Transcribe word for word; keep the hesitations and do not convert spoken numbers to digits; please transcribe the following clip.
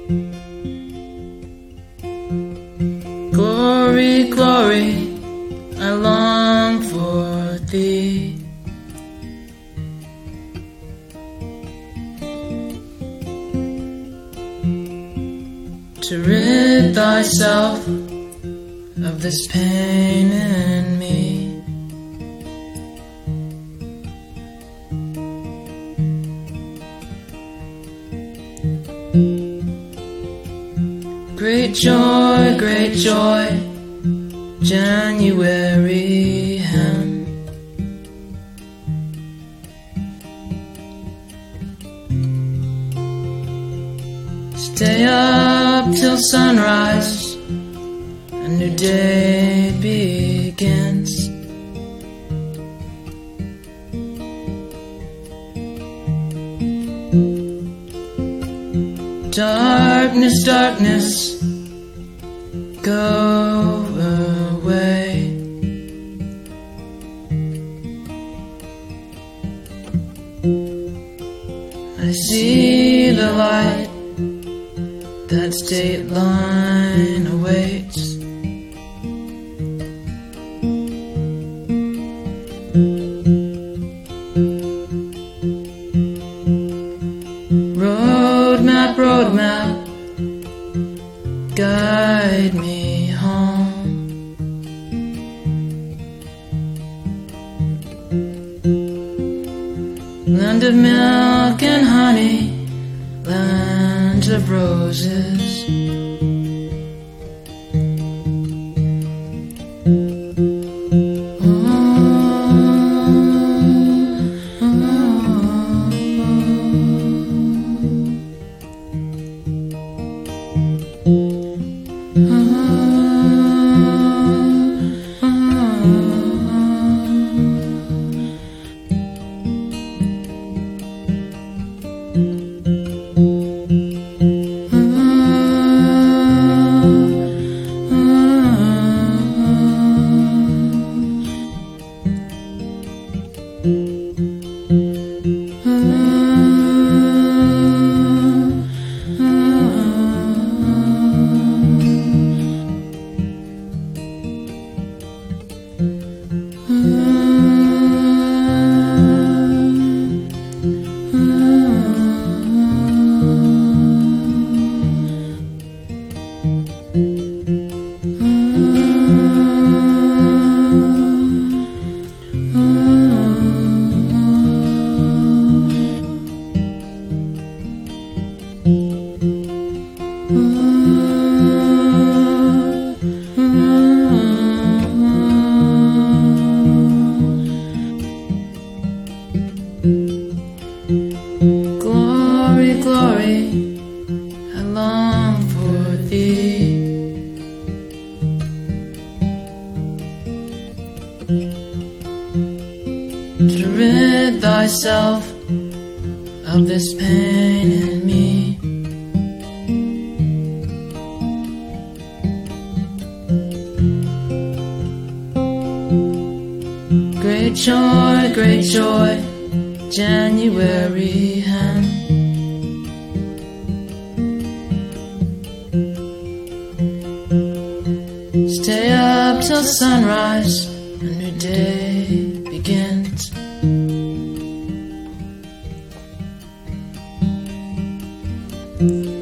Glory, glory, I long for thee. To rid thyself of this pain in me. Great joy, great joy, January hymn. Stay up till sunrise, a new day begins. Darkness, darkness, go away. I see the light, that state line awaits. Roadmap, roadmap, guide me home. Land of milk and honey, land of roses. Glory, glory, I long for thee. To rid thyself of this pain in me. Great joy, great joy, January hymn. Stay up till sunrise, a new day begins. Mm-hmm.